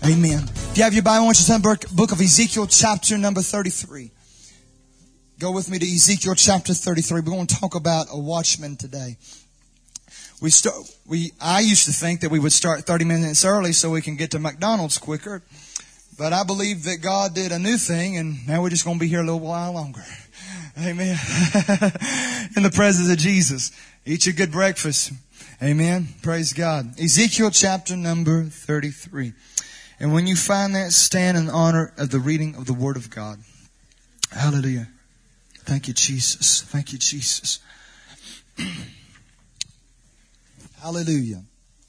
Amen. If you have your Bible, I want you to turn to the book of Ezekiel, chapter number 33. Go with me to Ezekiel chapter 33. We're going to talk about a watchman today. I used to think that we would start 30 minutes early so we can get to McDonald's quicker. But I believe that God did a new thing, and now we're just going to be here a little while longer. Amen. In the presence of Jesus. Eat your good breakfast. Amen. Praise God. Ezekiel chapter number 33. And when you find that, stand in honor of the reading of the Word of God. Hallelujah. Thank you, Jesus. Thank you, Jesus. Hallelujah.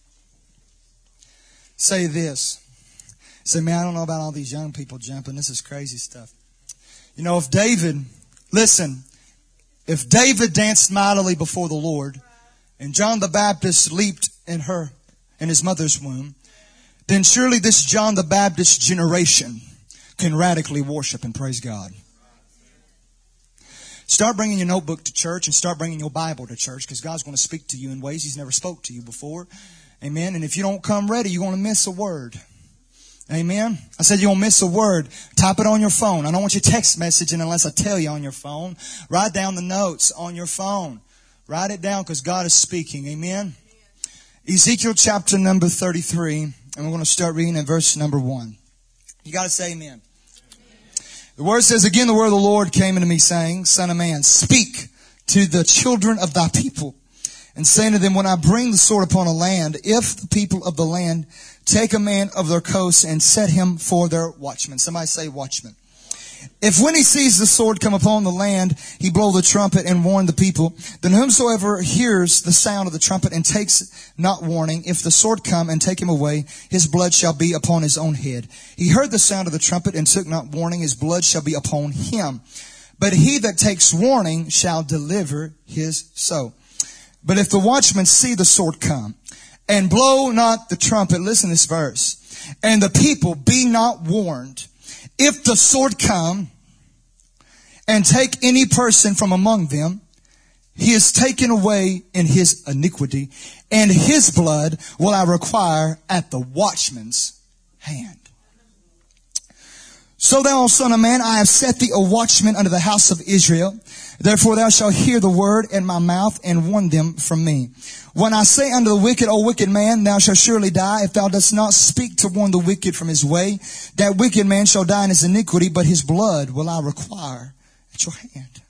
Say this. Say, man, I don't know about all these young people jumping. This is crazy stuff. You know, if David danced mightily before the Lord, and John the Baptist leaped in his mother's womb, then surely this John the Baptist generation can radically worship and praise God. Start bringing your notebook to church and start bringing your Bible to church, because God's going to speak to you in ways He's never spoke to you before. Amen. And if you don't come ready, you're going to miss a word. Amen. I said you're going to miss a word. Type it on your phone. I don't want you text messaging unless I tell you on your phone. Write down the notes on your phone. Write it down because God is speaking. Amen. Ezekiel chapter number 33. And we're going to start reading in verse number 1. You got to say amen. The word says, again, the word of the Lord came unto me, saying, Son of man, speak to the children of thy people, and say unto them, when I bring the sword upon a land, if the people of the land take a man of their coast and set him for their watchman. Somebody say watchman. If when he sees the sword come upon the land, he blow the trumpet and warn the people, then whomsoever hears the sound of the trumpet and takes not warning, if the sword come and take him away, his blood shall be upon his own head. He heard the sound of the trumpet and took not warning, his blood shall be upon him. But he that takes warning shall deliver his soul. But if the watchman see the sword come and blow not the trumpet, listen to this verse, and the people be not warned, if the sword come and take any person from among them, he is taken away in his iniquity, and his blood will I require at the watchman's hand. So thou, son of man, I have set thee a watchman unto the house of Israel. Therefore thou shalt hear the word in my mouth and warn them from me. When I say unto the wicked, O wicked man, thou shalt surely die, if thou dost not speak to warn the wicked from his way, that wicked man shall die in his iniquity, but his blood will I require at your hand.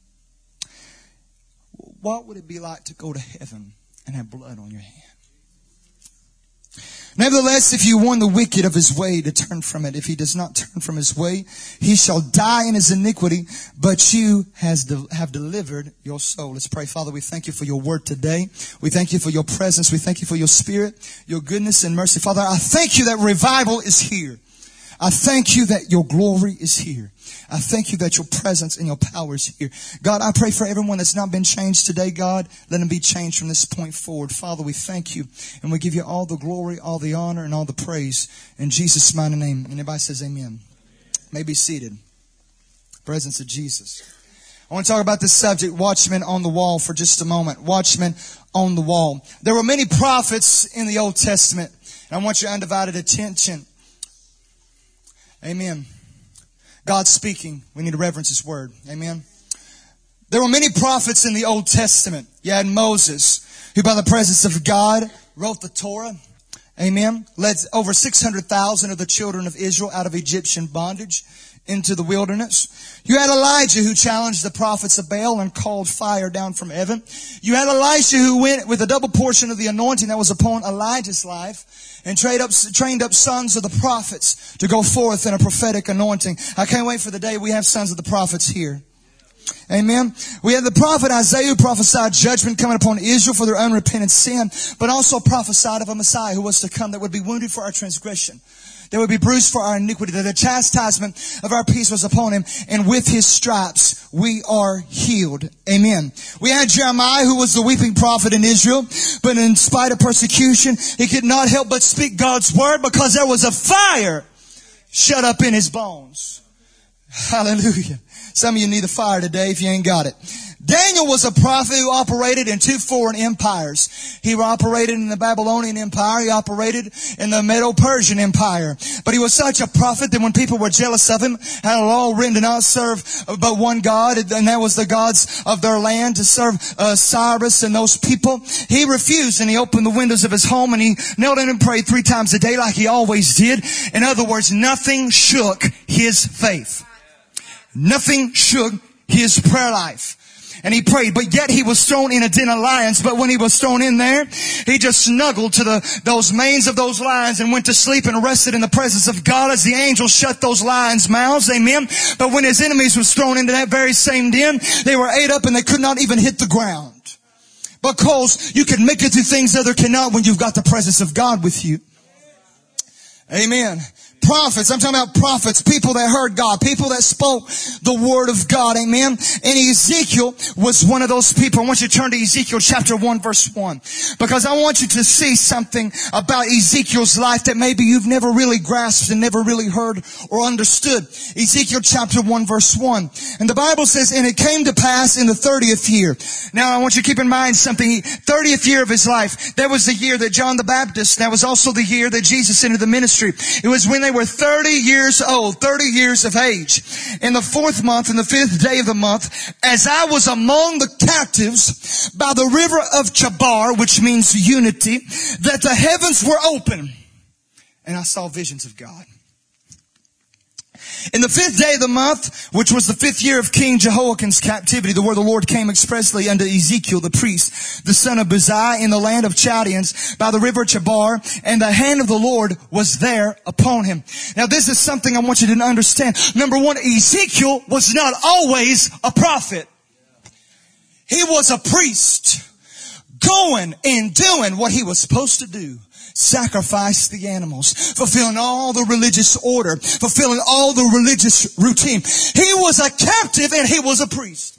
What would it be like to go to heaven and have blood on your hand? Nevertheless, if you warn the wicked of his way to turn from it, if he does not turn from his way, he shall die in his iniquity, but you have delivered your soul. Let's pray. Father, we thank you for your word today. We thank you for your presence. We thank you for your spirit, your goodness and mercy. Father, I thank you that revival is here. I thank you that your glory is here. I thank you that your presence and your power is here. God, I pray for everyone that's not been changed today, God. Let them be changed from this point forward. Father, we thank you. And we give you all the glory, all the honor, and all the praise. In Jesus' mighty name. And everybody says amen. Amen. May be seated. Presence of Jesus. I want to talk about this subject, watchmen on the wall, for just a moment. Watchmen on the wall. There were many prophets in the Old Testament. And I want your undivided attention. Amen. God's speaking. We need to reverence His word. Amen. There were many prophets in the Old Testament. You had Moses, who by the presence of God wrote the Torah. Amen. Led over 600,000 of the children of Israel out of Egyptian bondage into the wilderness. You had Elijah, who challenged the prophets of Baal and called fire down from heaven. You had Elisha, who went with a double portion of the anointing that was upon Elijah's life and trained up sons of the prophets to go forth in a prophetic anointing. I can't wait for the day we have sons of the prophets here. Amen. We had the prophet Isaiah, who prophesied judgment coming upon Israel for their unrepentant sin, but also prophesied of a Messiah who was to come that would be wounded for our transgression, that would be bruised for our iniquity, that the chastisement of our peace was upon Him, and with His stripes we are healed. Amen. We had Jeremiah, who was the weeping prophet in Israel, but in spite of persecution, he could not help but speak God's word because there was a fire shut up in his bones. Hallelujah. Some of you need a fire today if you ain't got it. Daniel was a prophet who operated in 2 foreign empires. He operated in the Babylonian Empire. He operated in the Medo-Persian Empire. But he was such a prophet that when people were jealous of him, had a law written to not serve but one God, and that was the gods of their land, to serve Cyrus and those people, he refused, and he opened the windows of his home and he knelt in and prayed 3 times a day like he always did. In other words, nothing shook his faith. Nothing shook his prayer life. And he prayed, but yet he was thrown in a den of lions. But when he was thrown in there, he just snuggled to those manes of those lions and went to sleep and rested in the presence of God as the angels shut those lions' mouths. Amen. But when his enemies was thrown into that very same den, they were ate up and they could not even hit the ground. Because you can make it through things others cannot when you've got the presence of God with you. Amen. Prophets, I'm talking about prophets, people that heard God, people that spoke the word of God, amen. And Ezekiel was one of those people. I want you to turn to Ezekiel chapter 1 verse 1. Because I want you to see something about Ezekiel's life that maybe you've never really grasped and never really heard or understood. Ezekiel chapter 1 verse 1. And the Bible says, and it came to pass in the 30th year. Now I want you to keep in mind something. 30th year of his life. That was the year that John the Baptist, that was also the year that Jesus entered the ministry. It was when they were 30 years old, 30 years of age. In the 4th month, in the 5th day of the month, as I was among the captives by the river of Chabar, which means unity, that the heavens were open, and I saw visions of God. In the 5th day of the month, which was the 5th year of King Jehoiakim's captivity, the word of the Lord came expressly unto Ezekiel the priest, the son of Buzi, in the land of Chaldeans, by the river Chabar, and the hand of the Lord was there upon him. Now this is something I want you to understand. Number one, Ezekiel was not always a prophet. He was a priest, going and doing what he was supposed to do. Sacrifice the animals, fulfilling all the religious order, fulfilling all the religious routine. He was a captive and he was a priest.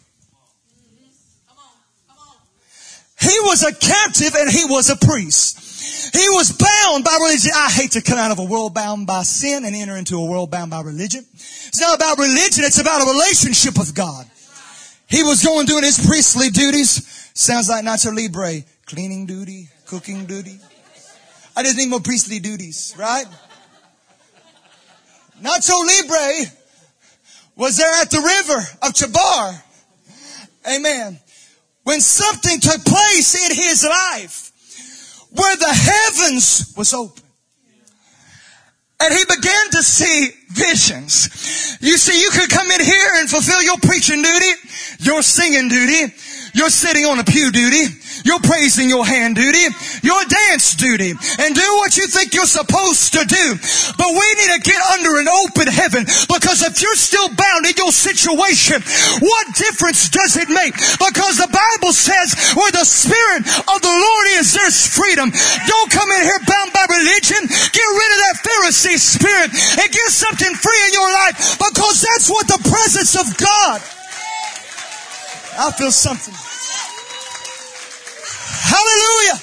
He was a captive and he was a priest. He was bound by religion. I hate to come out of a world bound by sin and enter into a world bound by religion. It's not about religion. It's about a relationship with God. He was going doing his priestly duties. Sounds like Nacho Libre. Cleaning duty, cooking duty. I just need more priestly duties, right? Nacho Libre was there at the river of Chabar. Amen. When something took place in his life where the heavens was open. And he began to see visions. You see, you could come in here and fulfill your preaching duty, your singing duty, your sitting on a pew duty, your praising your hand duty, your dance duty, and do what you think you're supposed to do. But we need to get under an open heaven, because if you're still bound in your situation, what difference does it make? Because the Bible says where the Spirit of the Lord is, there's freedom. Don't come in here bound by religion. Get rid of that Pharisee spirit and get something free in your life, because that's what the presence of God. I feel something. Hallelujah.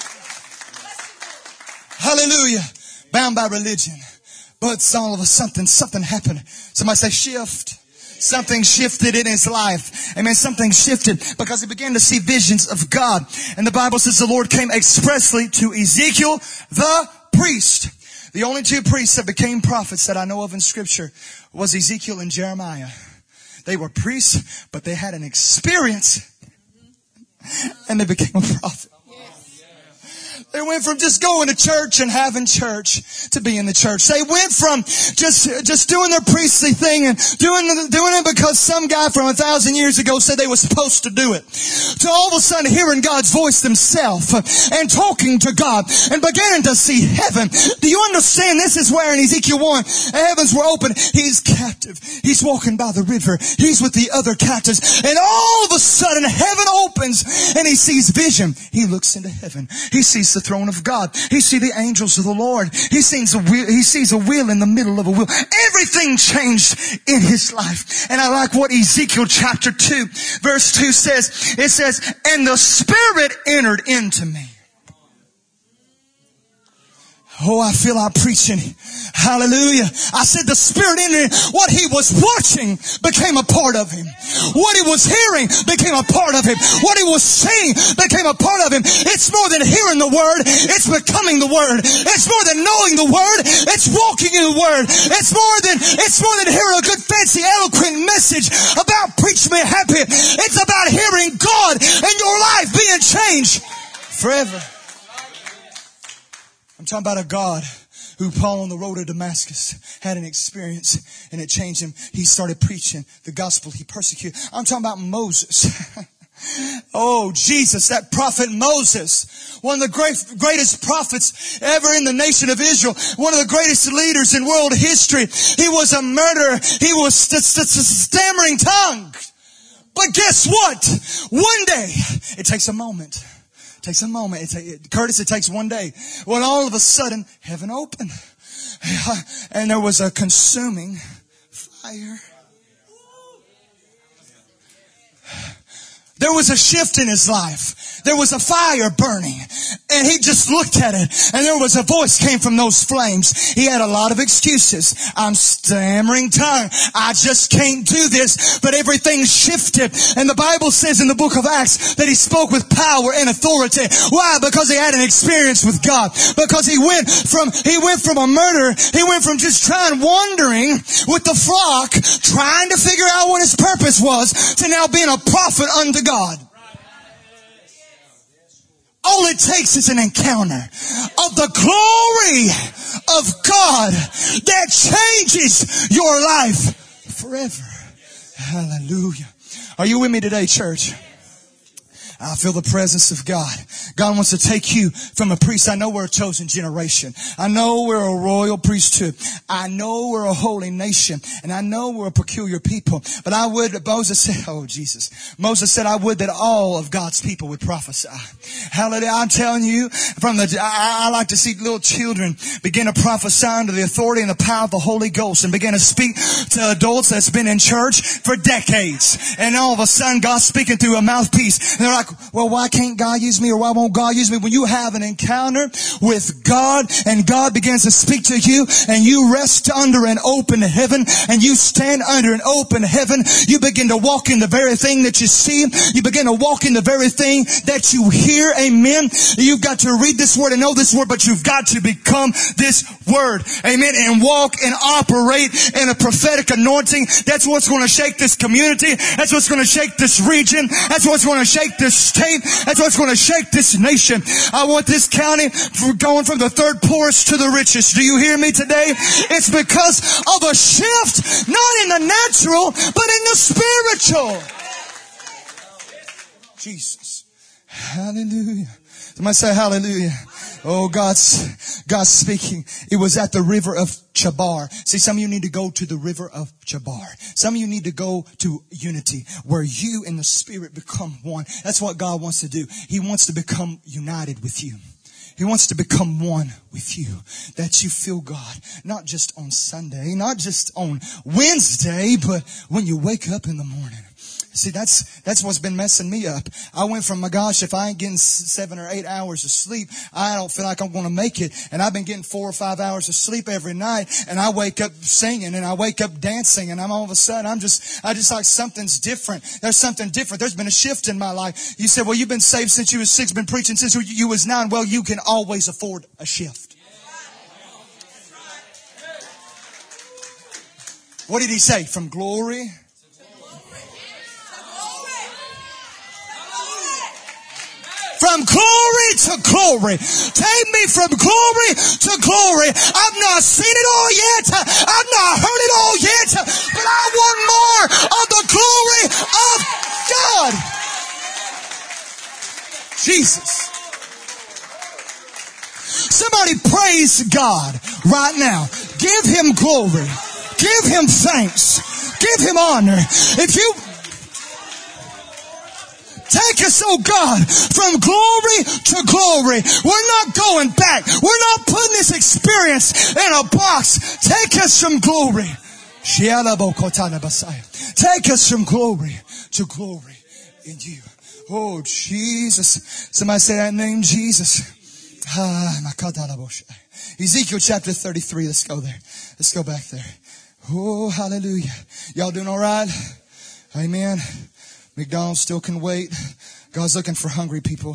Hallelujah. Bound by religion. But all of a sudden, something happened. Somebody say shift. Something shifted in his life. Amen. Something shifted because he began to see visions of God. And the Bible says the Lord came expressly to Ezekiel, the priest. The only 2 priests that became prophets that I know of in Scripture was Ezekiel and Jeremiah. They were priests, but they had an experience and they became a prophet. They went from just going to church and having church to being the church. They went from just doing their priestly thing and doing it because some guy from 1,000 years ago said they were supposed to do it, to all of a sudden hearing God's voice themselves and talking to God and beginning to see heaven. Do you understand? This is where in Ezekiel 1, the heavens were open. He's captive. He's walking by the river. He's with the other captives. And all of a sudden heaven opens and he sees vision. He looks into heaven. He sees the throne of God. He sees the angels of the Lord. He sees a wheel in the middle of a wheel. Everything changed in his life. And I like what Ezekiel chapter 2 verse 2 says. It says, and the Spirit entered into me. Oh, I feel like preaching. Hallelujah. I said the Spirit in him, what he was watching became a part of him. What he was hearing became a part of him. What he was seeing became a part of him. It's more than hearing the Word. It's becoming the Word. It's more than knowing the Word. It's walking in the Word. It's more than hearing a good, fancy, eloquent message about preach me happy. It's about hearing God and your life being changed forever. I'm talking about a God who Paul on the road to Damascus had an experience and it changed him. He started preaching the gospel. He persecuted. I'm talking about Moses. Oh, Jesus, that prophet Moses, one of the greatest prophets ever in the nation of Israel, one of the greatest leaders in world history. He was a murderer. He was stammering tongue. But guess what? One day, it takes a moment. It takes a moment. Curtis, it takes one day. When all of a sudden, heaven opened. And there was a consuming fire. There was a shift in his life. There was a fire burning. And he just looked at it. And there was a voice came from those flames. He had a lot of excuses. I'm stammering tongue. I just can't do this. But everything shifted. And the Bible says in the book of Acts that he spoke with power and authority. Why? Because he had an experience with God. Because he went from a murderer. He went from just wandering with the flock, trying to figure out what his purpose was, to now being a prophet unto God. All it takes is an encounter of the glory of God that changes your life forever. Hallelujah. Are you with me today, church? I feel the presence of God. God wants to take you from a priest. I know we're a chosen generation. I know we're a royal priesthood. I know we're a holy nation. And I know we're a peculiar people. But Moses said, I would that all of God's people would prophesy. Hallelujah. I'm telling you, I like to see little children begin to prophesy under the authority and the power of the Holy Ghost and begin to speak to adults that's been in church for decades. And all of a sudden, God's speaking through a mouthpiece. And they're like, well, why can't God use me, or why won't God use me? When you have an encounter with God and God begins to speak to you and you rest under an open heaven and you stand under an open heaven, you begin to walk in the very thing that you see. You begin to walk in the very thing that you hear. Amen. You've got to read this word and know this word, but you've got to become this word. Amen. And walk and operate in a prophetic anointing. That's what's going to shake this community. That's what's going to shake this region. That's what's going to shake this state. That's what's going to shake this nation. I want this county going from the third poorest to the richest. Do you hear me today? It's because of a shift, not in the natural, but in the spiritual. Jesus. Hallelujah. Somebody say hallelujah. Oh, God's speaking. It was at the river of Chabar. See, some of you need to go to the river of Chabar. Some of you need to go to unity, where you and the Spirit become one. That's what God wants to do. He wants to become united with you. He wants to become one with you, that you feel God, not just on Sunday, not just on Wednesday, but when you wake up in the morning. See, that's what's been messing me up. I went from, my gosh, if I ain't getting 7 or 8 hours of sleep, I don't feel like I'm going to make it. And I've been getting 4 or 5 hours of sleep every night. And I wake up singing and I wake up dancing. And I'm all of a sudden, I just like something's different. There's something different. There's been a shift in my life. You said, well, you've been saved since you was 6, been preaching since you was 9. Well, you can always afford a shift. What did he say? From glory from glory to glory. Take me from glory to glory. I've not seen it all yet. I've not heard it all yet. But I want more of the glory of God. Jesus. Somebody praise God right now. Give Him glory. Give Him thanks. Give Him honor. If you take us, oh God, from glory to glory. We're not going back. We're not putting this experience in a box. Take us from glory. Take us from glory to glory in you. Oh, Jesus. Somebody say that name, Jesus. Ezekiel chapter 33. Let's go there. Let's go back there. Oh, hallelujah. Y'all doing all right? Amen. McDonald's still can wait. God's looking for hungry people.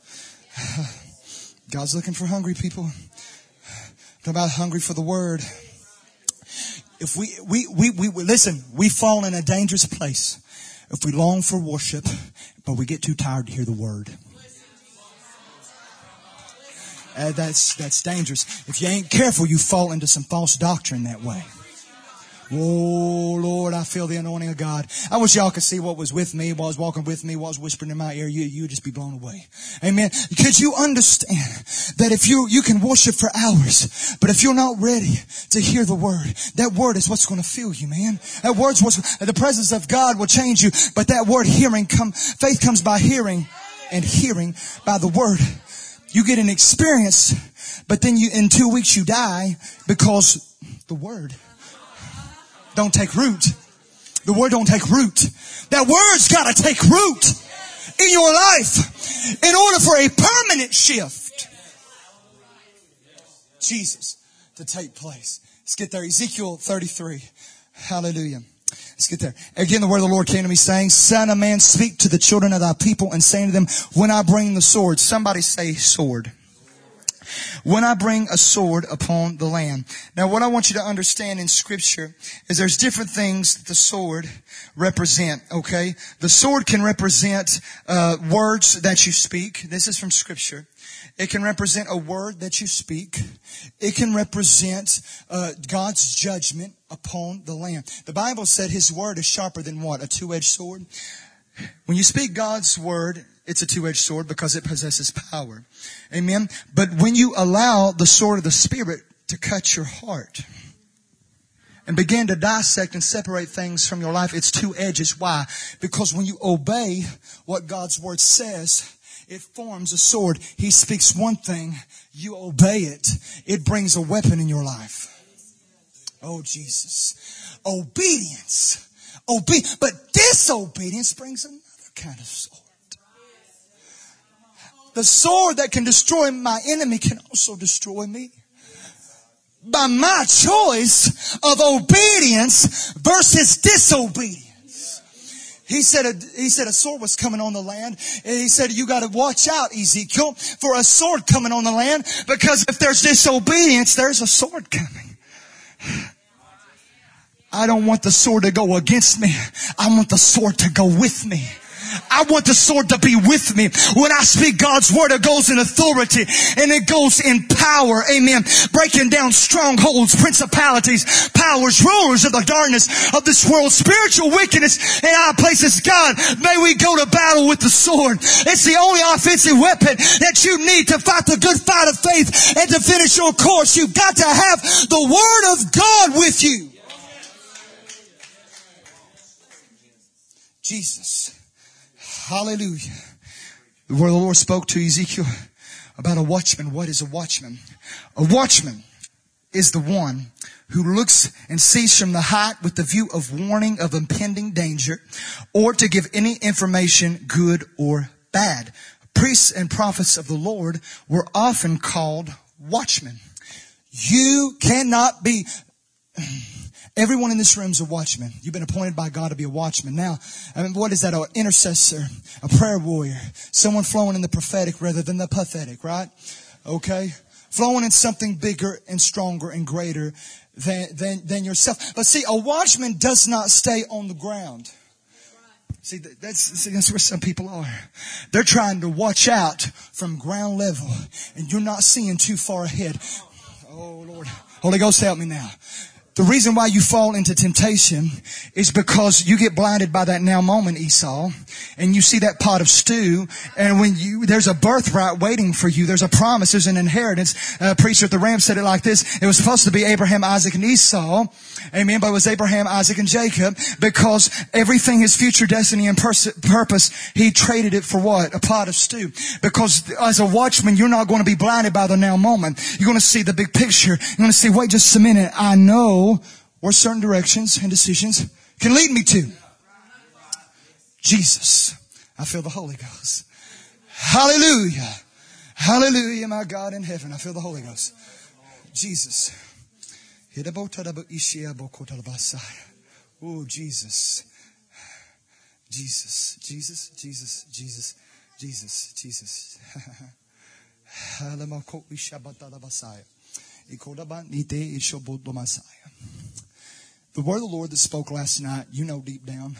God's looking for hungry people. Talk about hungry for the word. If we listen, we fall in a dangerous place if we long for worship, but we get too tired to hear the word. That's dangerous. If you ain't careful, you fall into some false doctrine that way. Oh, Lord, I feel the anointing of God. I wish y'all could see what was with me, what was walking with me, what was whispering in my ear. You'd just be blown away. Amen. Could you understand that if you can worship for hours, but if you're not ready to hear the word, that word is what's going to fill you, man. That word's the presence of God will change you, but that word faith comes by hearing, and hearing by the word. You get an experience, but then in 2 weeks you die because the word don't take root. The word don't take root. That word's got to take root in your life in order for a permanent shift, Jesus, to take place. Let's get there. Ezekiel 33. Hallelujah. Let's get there. Again, the word of the Lord came to me saying, Son of man, speak to the children of thy people and saying to them, when I bring the sword. Somebody say sword. When I bring a sword upon the land. Now, what I want you to understand in Scripture is there's different things that the sword represent, okay? The sword can represent words that you speak. This is from Scripture. It can represent a word that you speak. It can represent God's judgment upon the land. The Bible said His word is sharper than what? A two-edged sword? When you speak God's word, it's a two-edged sword because it possesses power. Amen. But when you allow the sword of the Spirit to cut your heart and begin to dissect and separate things from your life, it's two edges. Why? Because when you obey what God's word says, it forms a sword. He speaks one thing, you obey it. It brings a weapon in your life. Oh, Jesus. Obedience. But disobedience brings another kind of sword. The sword that can destroy my enemy can also destroy me. By my choice of obedience versus disobedience. He said a sword was coming on the land. And he said, you got to watch out, Ezekiel, for a sword coming on the land. Because if there's disobedience, there's a sword coming. I don't want the sword to go against me. I want the sword to go with me. I want the sword to be with me. When I speak God's word, it goes in authority and it goes in power. Amen. Breaking down strongholds, principalities, powers, rulers of the darkness of this world, spiritual wickedness in high places. God, may we go to battle with the sword. It's the only offensive weapon that you need to fight the good fight of faith and to finish your course. You've got to have the word of God with you. Jesus. Hallelujah. The word of the Lord spoke to Ezekiel about a watchman. What is a watchman? A watchman is the one who looks and sees from the height with the view of warning of impending danger or to give any information, good or bad. Priests and prophets of the Lord were often called watchmen. You cannot be... Everyone in this room is a watchman. You've been appointed by God to be a watchman. Now, what is that? An intercessor, a prayer warrior, someone flowing in the prophetic rather than the pathetic, right? Okay? Flowing in something bigger and stronger and greater than yourself. But see, a watchman does not stay on the ground. See, that's where some people are. They're trying to watch out from ground level, and you're not seeing too far ahead. Oh, Lord. Holy Ghost, help me now. The reason why you fall into temptation is because you get blinded by that now moment, Esau, and you see that pot of stew, and there's a birthright waiting for you. There's a promise. There's an inheritance. A preacher at the Ram said it like this. It was supposed to be Abraham, Isaac, and Esau. Amen. But it was Abraham, Isaac, and Jacob because everything, his future destiny and purpose, he traded it for what? A pot of stew. Because as a watchman, you're not going to be blinded by the now moment. You're going to see the big picture. You're going to see, wait just a minute. I know where certain directions and decisions can lead me to. Jesus. I feel the Holy Ghost. Hallelujah. Hallelujah, my God in heaven. I feel the Holy Ghost. Jesus. Oh, Jesus. Jesus, Jesus, Jesus, Jesus, Jesus, Jesus. The word of the Lord that spoke last night, you know deep down.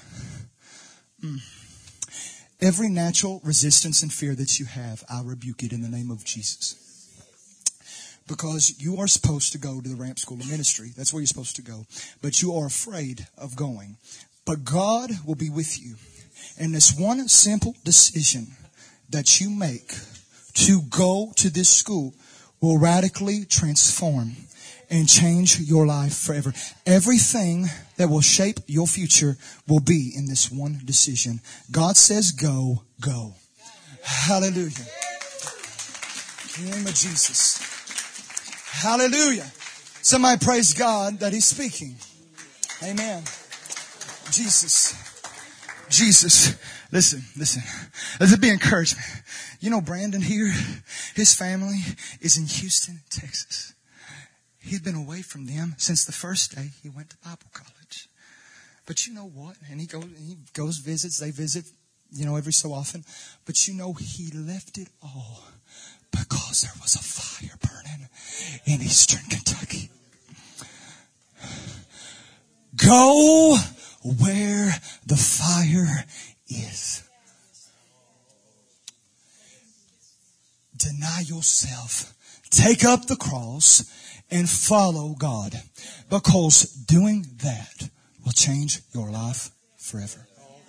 Every natural resistance and fear that you have, I rebuke it in the name of Jesus. Because you are supposed to go to the Ramp School of Ministry. That's where you're supposed to go. But you are afraid of going. But God will be with you. And this one simple decision that you make to go to this school will radically transform and change your life forever. Everything that will shape your future will be in this one decision. God says go, go. Hallelujah. In the name of Jesus. Hallelujah. Somebody praise God that He's speaking. Amen. Jesus. Jesus. Listen. Let it be encouragement. You know Brandon here, his family is in Houston, Texas. He's been away from them since the first day he went to Bible college. But you know what? And he goes visits. They visit, every so often. But he left it all because there was a fire burning in Eastern Kentucky. Go where the fire is. Deny yourself. Take up the cross and follow God. Because doing that will change your life forever.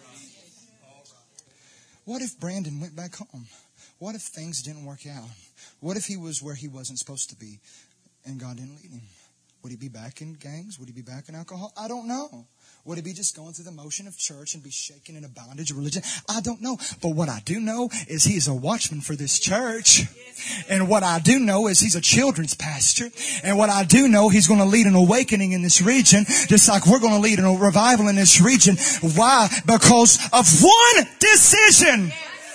What if Brandon went back home? What if things didn't work out? What if he was where he wasn't supposed to be and God didn't lead him? Would he be back in gangs? Would he be back in alcohol? I don't know. Would he be just going through the motion of church and be shaken in a bondage of religion? I don't know. But what I do know is he is a watchman for this church. And what I do know is he's a children's pastor. And what I do know, he's going to lead an awakening in this region, just like we're going to lead a revival in this region. Why? Because of one decision.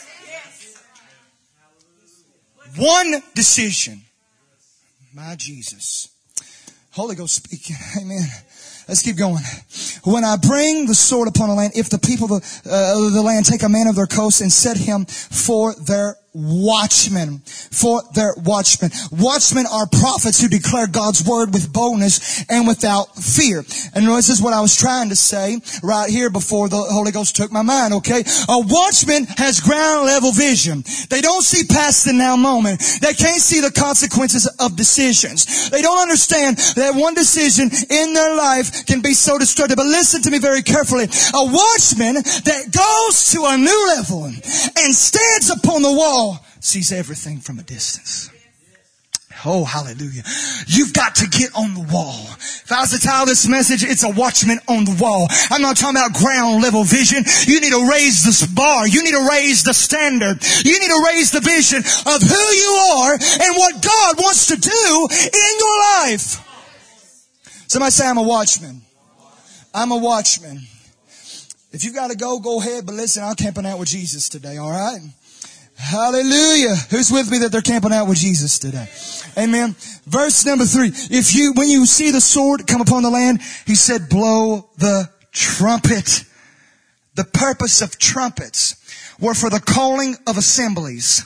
One decision. My Jesus. Holy Ghost speaking. Amen. Let's keep going. When I bring the sword upon the land, if the people of the land take a man of their coast and set him for their watchmen. For their watchmen. Watchmen are prophets who declare God's word with boldness and without fear. And this is what I was trying to say right here before the Holy Ghost took my mind, okay? A watchman has ground level vision. They don't see past the now moment. They can't see the consequences of decisions. They don't understand that one decision in their life can be so destructive. But listen to me very carefully. A watchman that goes to a new level and stands upon the wall sees everything from a distance. Oh, hallelujah. You've got to get on the wall. If I was to title this message, it's a watchman on the wall. I'm not talking about ground level vision. You need to raise this bar. You need to raise the standard. You need to raise the vision of who you are and what God wants to do in your life. Somebody say, I'm a watchman. I'm a watchman. If you've got to go, go ahead. But listen, I'm camping out with Jesus today, all right? Hallelujah. Who's with me that they're camping out with Jesus today? Amen. Verse number 3. When you see the sword come upon the land, he said, blow the trumpet. The purpose of trumpets were for the calling of assemblies.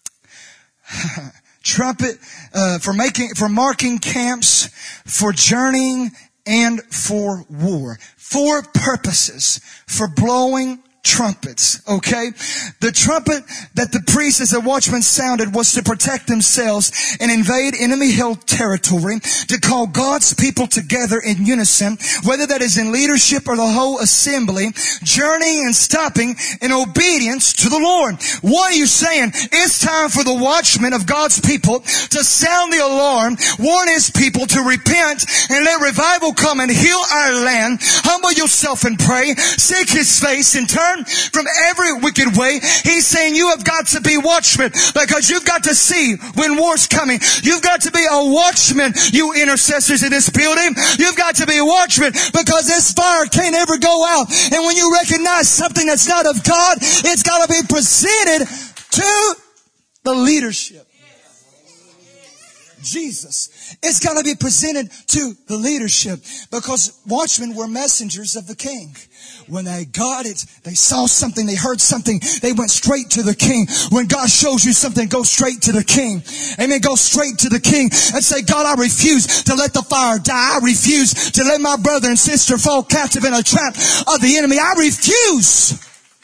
Trumpet, for marking camps, for journeying, and for war. 4 purposes for blowing trumpets, okay? The trumpet that the priest as a watchman sounded was to protect themselves and invade enemy-held territory, to call God's people together in unison, whether that is in leadership or the whole assembly, journeying and stopping in obedience to the Lord. What are you saying? It's time for the watchmen of God's people to sound the alarm, warn His people to repent, and let revival come and heal our land. Humble yourself and pray. Seek His face and turn from every wicked way. He's saying you have got to be watchmen, because you've got to see when war's coming. You've got to be a watchman, you intercessors in this building. You've got to be a watchman, because this fire can't ever go out. And when you recognize something that's not of God, it's got to be presented to the leadership. Jesus. It's got to be presented to the leadership because watchmen were messengers of the king. When they got it, they saw something, they heard something, they went straight to the king. When God shows you something, go straight to the king. Amen. Go straight to the king and say, God, I refuse to let the fire die. I refuse to let my brother and sister fall captive in a trap of the enemy. I refuse.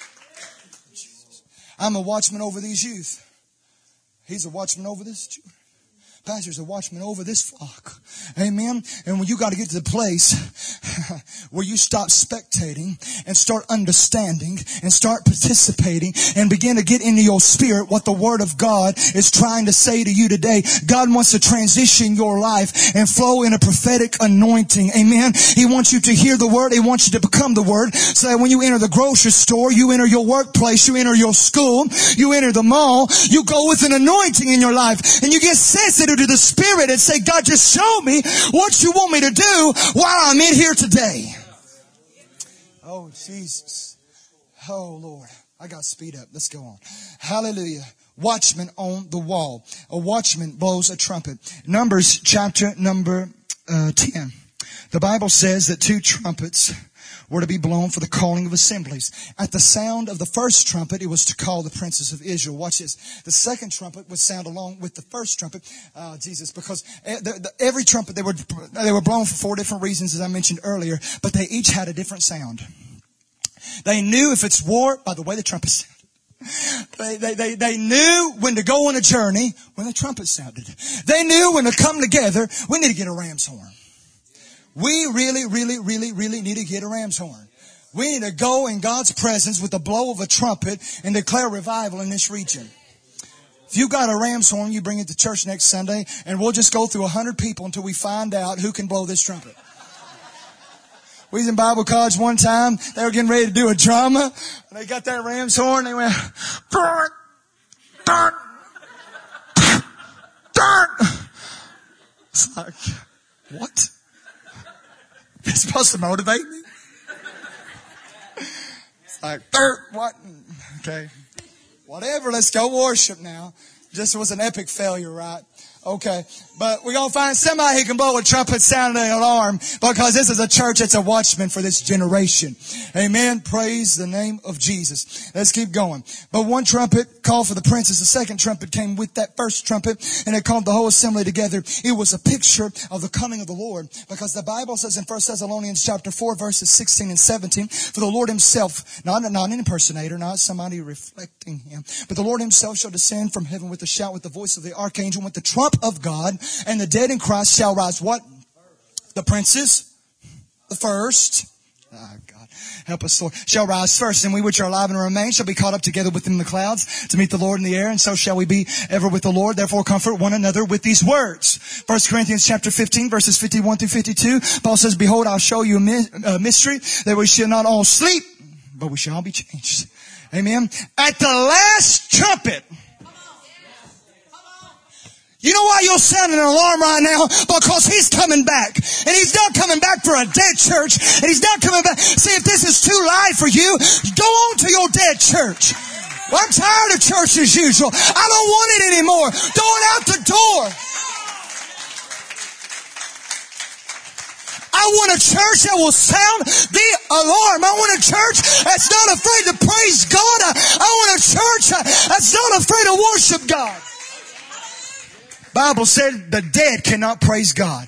I'm a watchman over these youth. He's a watchman over this children. Pastor's a watchman over this flock. Amen. And when you got to get to the place where you stop spectating and start understanding and start participating and begin to get into your spirit what the Word of God is trying to say to you today. God wants to transition your life and flow in a prophetic anointing. Amen. He wants you to hear the Word. He wants you to become the Word so that when you enter the grocery store, you enter your workplace, you enter your school, you enter the mall, you go with an anointing in your life and you get sensitive to the Spirit and say, God, just show me what you want me to do while I'm in here today. Oh, Jesus. Oh, Lord. I got to speed up. Let's go on. Hallelujah. Watchman on the wall. A watchman blows a trumpet. Numbers chapter number 10. The Bible says that 2 trumpets were to be blown for the calling of assemblies. At the sound of the first trumpet, it was to call the princes of Israel. Watch this. The second trumpet would sound along with the first trumpet. Jesus, because every trumpet, they were blown for 4 different reasons, as I mentioned earlier, but they each had a different sound. They knew if it's war by the way the trumpet sounded. They knew when to go on a journey when the trumpet sounded. They knew when to come together, we need to get a ram's horn. We really need to get a ram's horn. We need to go in God's presence with the blow of a trumpet and declare revival in this region. If you got a ram's horn, you bring it to church next Sunday and we'll just go through 100 people until we find out who can blow this trumpet. We was in Bible college one time. They were getting ready to do a drama. And they got that ram's horn. They went, darn, darn, darn. It's like, what? It's supposed to motivate me? It's like, what? Okay. Whatever, let's go worship now. This was an epic failure, right? Okay. But we're going to find somebody who can blow a trumpet sounding an alarm because this is a church that's a watchman for this generation. Amen. Praise the name of Jesus. Let's keep going. But one trumpet called for the princes. The second trumpet came with that first trumpet and it called the whole assembly together. It was a picture of the coming of the Lord because the Bible says in 1 Thessalonians chapter 4 verses 16 and 17, for the Lord himself, not an impersonator, not somebody reflecting him, but the Lord himself shall descend from heaven with a shout, with the voice of the archangel, with the trump of God, and the dead in Christ shall rise. What? The princes, the first. Oh, God. Help us, Lord. Shall rise first, and we which are alive and remain shall be caught up together with them in the clouds to meet the Lord in the air, and so shall we be ever with the Lord. Therefore comfort one another with these words. 1 Corinthians chapter 15 verses 51 through 52. Paul says, behold, I'll show you a mystery, that we shall not all sleep, but we shall all be changed. Amen. At the last trumpet. You know why you're sounding an alarm right now? Because he's coming back. And he's not coming back for a dead church. And he's not coming back. See, if this is too light for you, go on to your dead church. Well, I'm tired of church as usual. I don't want it anymore. Throw it out the door. I want a church that will sound the alarm. I want a church that's not afraid to praise God. I want a church that's not afraid to worship God. Bible said the dead cannot praise God.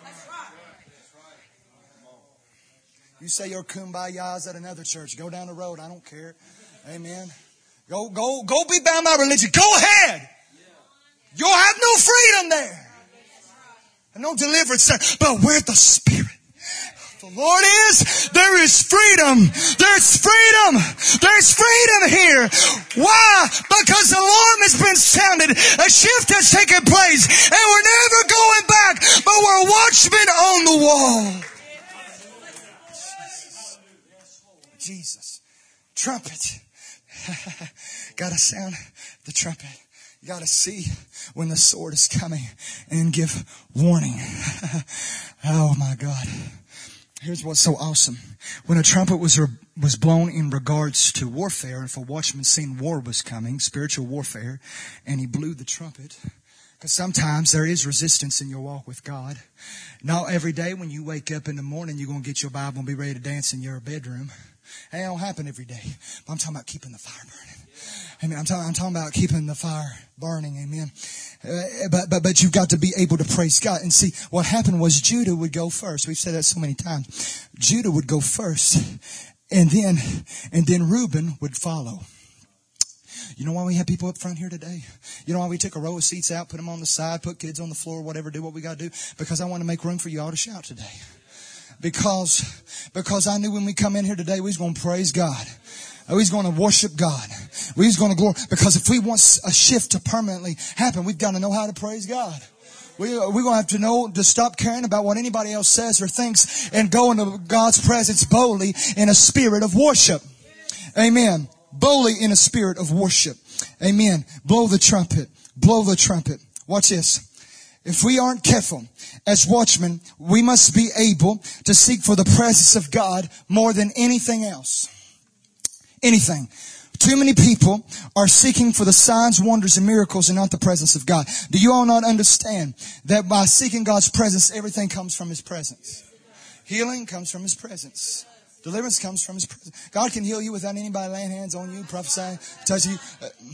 You say your kumbayas at another church. Go down the road. I don't care. Amen. Go be bound by religion. Go ahead. You'll have no freedom there. And no deliverance there. But where the Spirit the Lord is, there is freedom. There's freedom. There's freedom here. Why? Because the alarm has been sounded. A shift has taken place. And we're never going back. But we're watchmen on the wall. Jesus. Trumpet. Gotta sound the trumpet. You gotta see when the sword is coming and give warning. Oh my God. Here's what's so awesome. When a trumpet was blown in regards to warfare, if a watchman seen war was coming, spiritual warfare, and he blew the trumpet, Because sometimes there is resistance in your walk with God. Not every day when you wake up in the morning, you're going to get your Bible and be ready to dance in your bedroom. It don't happen every day. But I'm talking about keeping the fire burning. Amen. I'm talking about keeping the fire burning. Amen. But you've got to be able to praise God. And see, what happened was Judah would go first. We've said that so many times. Judah would go first. And then Reuben would follow. You know why we have people up front here today? You know why we took a row of seats out, put them on the side, put kids on the floor, whatever, do what we got to do? Because I want to make room for you all to shout today. Because I knew when we come in here today, we was going to praise God. We was going to worship God. We was going to glory. Because if we want a shift to permanently happen, we've got to know how to praise God. We're going to have to know to stop caring about what anybody else says or thinks and go into God's presence boldly in a spirit of worship. Amen. Boldly in a spirit of worship. Amen. Blow the trumpet. Blow the trumpet. Watch this. If we aren't careful as watchmen, we must be able to seek for the presence of God more than anything else. Anything. Too many people are seeking for the signs, wonders, and miracles and not the presence of God. Do you all not understand that by seeking God's presence, everything comes from His presence? Healing comes from His presence. Deliverance comes from His presence. God can heal you without anybody laying hands on you, prophesying, touching you.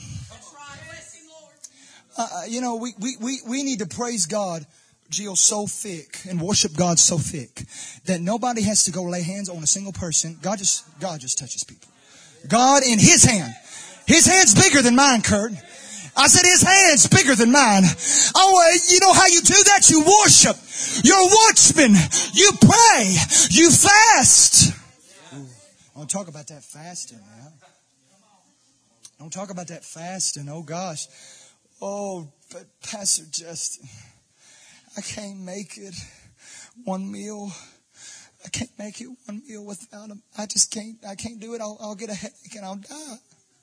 We need to praise God, Jill, so thick and worship God so thick that nobody has to go lay hands on a single person. God just touches people. God in His hand. His hand's bigger than mine, Kurt. I said His hand's bigger than mine. Oh, you know how you do that? You worship. You're a watchman. You pray. You fast. Don't talk about that fasting, man. Don't talk about that fasting. Oh, gosh. Oh, but Pastor Justin, I can't make it one meal. I can't make it one meal without Him. I can't do it. I'll get a headache and I'll die.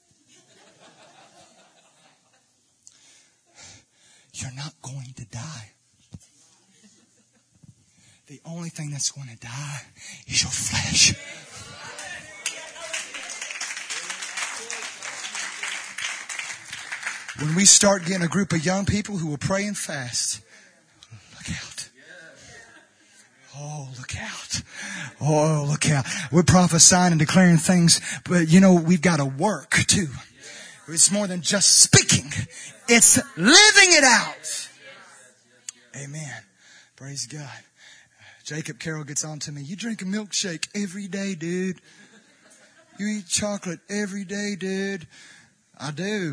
You're not going to die. The only thing that's going to die is your flesh. When we start getting a group of young people who will pray and fast, look out. Oh, look out. Oh, look out. We're prophesying and declaring things, but we've got to work too. It's more than just speaking. It's living it out. Amen. Praise God. Jacob Carroll gets on to me. You drink a milkshake every day, dude. You eat chocolate every day, dude. I do.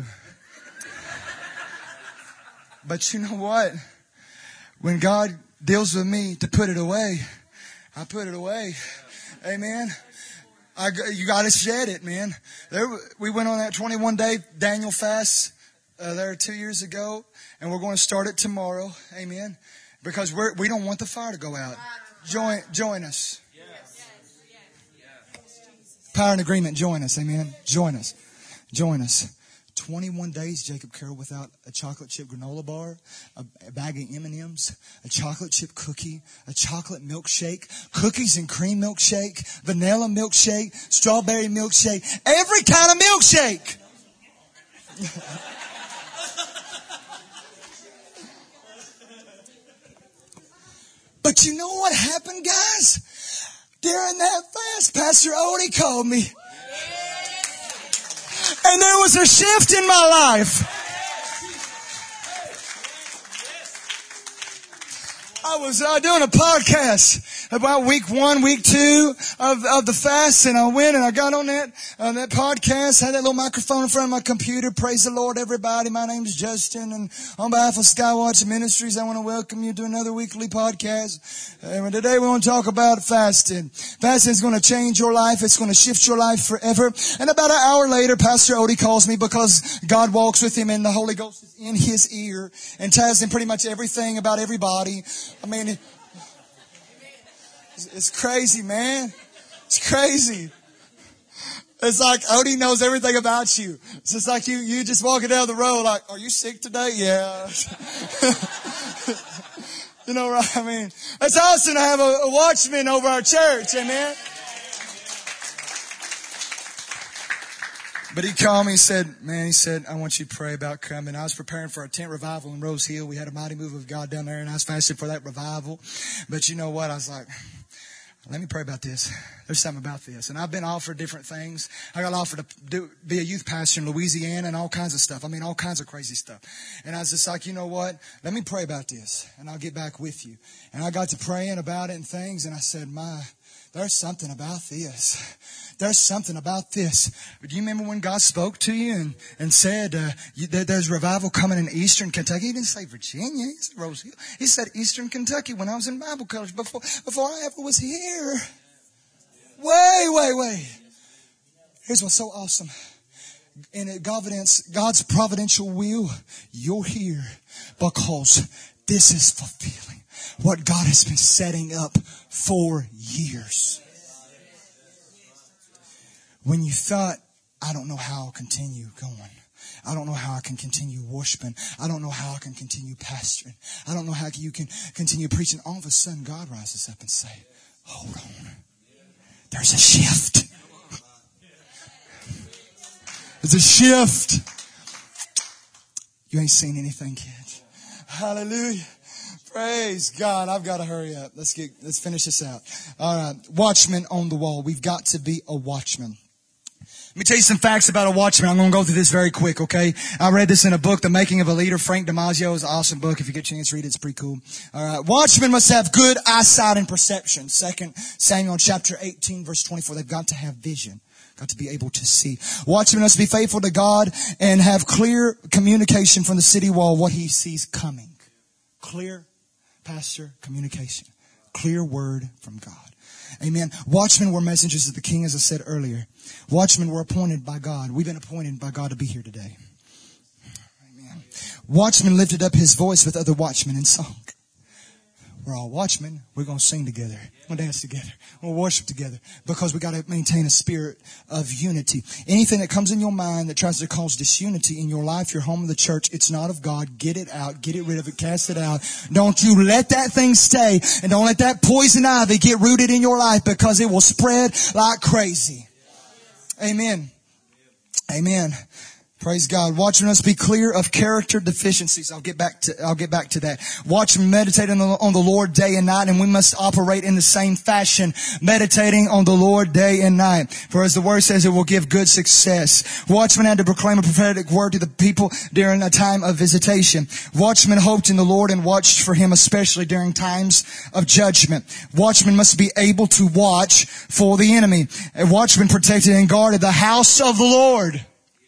But you know what? When God deals with me to put it away, I put it away. Amen. You got to shed it, man. We went on that 21-day Daniel fast there 2 years ago, and we're going to start it tomorrow. Amen. Because we don't want the fire to go out. Join us. Power and agreement. Join us. Amen. Join us. 21 days, Jacob Carroll, without a chocolate chip granola bar, a bag of M&Ms, a chocolate chip cookie, a chocolate milkshake, cookies and cream milkshake, vanilla milkshake, strawberry milkshake, every kind of milkshake. But you know what happened, guys? During that fast, Pastor Odie called me. And there was a shift in my life. I was doing a podcast about week 1, week 2 of the fast, and I went and I got on that podcast, had that little microphone in front of my computer. Praise the Lord, everybody. My name is Justin, and on behalf of Skywatch Ministries, I want to welcome you to another weekly podcast. And today we want to talk about fasting. Fasting is going to change your life. It's going to shift your life forever. And about an hour later, Pastor Odie calls me because God walks with him and the Holy Ghost is in his ear and tells him pretty much everything about everybody. I mean, it's crazy, man. It's crazy. It's like Odie knows everything about you. It's just like you just walking down the road like, are you sick today? Yeah. You know, right? I mean, it's awesome to have a watchman over our church. Amen. But he called me and said, man, he said, I want you to pray about coming. I was preparing for a tent revival in Rose Hill. We had a mighty move of God down there, and I was fasting for that revival. But you know what? I was like, let me pray about this. There's something about this. And I've been offered different things. I got offered to be a youth pastor in Louisiana and all kinds of stuff. I mean, all kinds of crazy stuff. And I was just like, you know what? Let me pray about this, and I'll get back with you. And I got to praying about it and things, and I said, there's something about this. There's something about this. Do you remember when God spoke to you and said, there's revival coming in Eastern Kentucky? He didn't say Virginia. He said Rose Hill. He said Eastern Kentucky when I was in Bible college before I ever was here. Wait. Here's what's so awesome. In God's providential will, you're here because this is fulfilling what God has been setting up for years. When you thought, I don't know how I'll continue going. I don't know how I can continue worshiping. I don't know how I can continue pastoring. I don't know how you can continue preaching. All of a sudden, God rises up and say, hold on. There's a shift. There's a shift. You ain't seen anything yet. Hallelujah. Praise God. I've got to hurry up. Let's finish this out. All right. Watchman on the wall. We've got to be a watchman. Let me tell you some facts about a watchman. I'm going to go through this very quick, okay? I read this in a book, The Making of a Leader. Frank DiMaggio is an awesome book. If you get a chance to read it, it's pretty cool. All right. Watchmen must have good eyesight and perception. 2 Samuel chapter 18, verse 24. They've got to have vision. Got to be able to see. Watchmen must be faithful to God and have clear communication from the city wall what he sees coming. Clear, pastor, communication. Clear word from God. Amen. Watchmen were messengers of the King, as I said earlier. Watchmen were appointed by God. We've been appointed by God to be here today. Amen. Watchmen lifted up his voice with other watchmen in song. We're all watchmen. We're going to sing together. We're going to dance together. We're going to worship together because we got to maintain a spirit of unity. Anything that comes in your mind that tries to cause disunity in your life, your home, or the church, it's not of God. Get it out. Get it rid of it. Cast it out. Don't you let that thing stay, and don't let that poison ivy get rooted in your life because it will spread like crazy. Amen. Amen. Praise God. Watchmen must be clear of character deficiencies. I'll get back to that. Watchmen meditate on the Lord day and night, and we must operate in the same fashion, meditating on the Lord day and night. For as the word says, it will give good success. Watchmen had to proclaim a prophetic word to the people during a time of visitation. Watchmen hoped in the Lord and watched for him, especially during times of judgment. Watchmen must be able to watch for the enemy. A watchman protected and guarded the house of the Lord.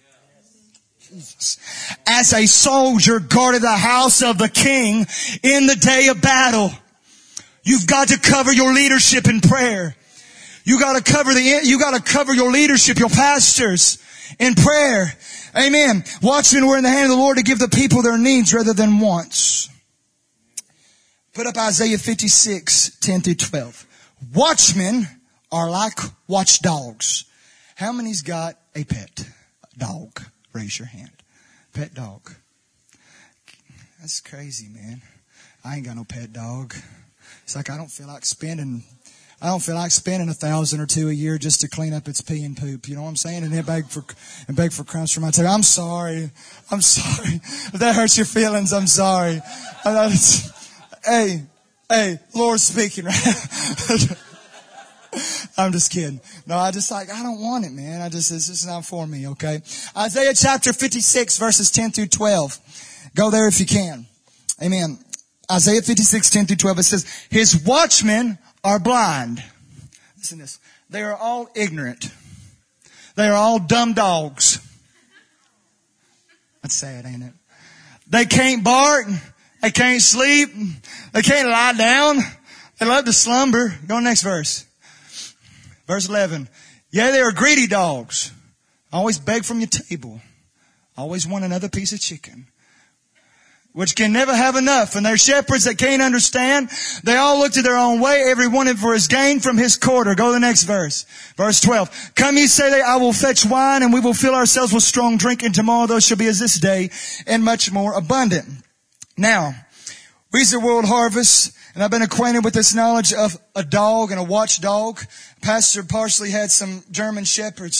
As a soldier guarded the house of the king in the day of battle. You've got to cover your leadership in prayer. You got to cover your leadership, your pastors, in prayer. Amen. Watchmen were in the hand of the Lord to give the people their needs rather than wants. Put up Isaiah 56, 10 through 12. Watchmen are like watchdogs. How many's got a pet dog? Raise your hand. Pet dog. That's crazy, man. I ain't got no pet dog. It's like I don't feel like spending $1,000 or $2,000 a year just to clean up its pee and poop. You know what I'm saying? And then beg for crumbs from my table. I'm sorry. If that hurts your feelings, I'm sorry. Hey, Lord's speaking, right? I'm just kidding. No, I don't want it, man. It's just not for me, okay? Isaiah chapter 56, verses 10 through 12. Go there if you can. Amen. Isaiah 56, 10 through 12. It says, his watchmen are blind. Listen to this. They are all ignorant. They are all dumb dogs. That's sad, ain't it? They can't bark. They can't sleep. They can't lie down. They love to slumber. Go to the next verse. Verse 11. Yeah, they are greedy dogs. Always beg from your table. Always want another piece of chicken. Which can never have enough. And they're shepherds that can't understand. They all look to their own way. Every one for his gain from his quarter. Go to the next verse. Verse 12. Come ye, say they, I will fetch wine, and we will fill ourselves with strong drink, and tomorrow those shall be as this day, and much more abundant. Now, we's the World Harvest. And I've been acquainted with this knowledge of a dog and a watchdog. Pastor Parsley had some German shepherds.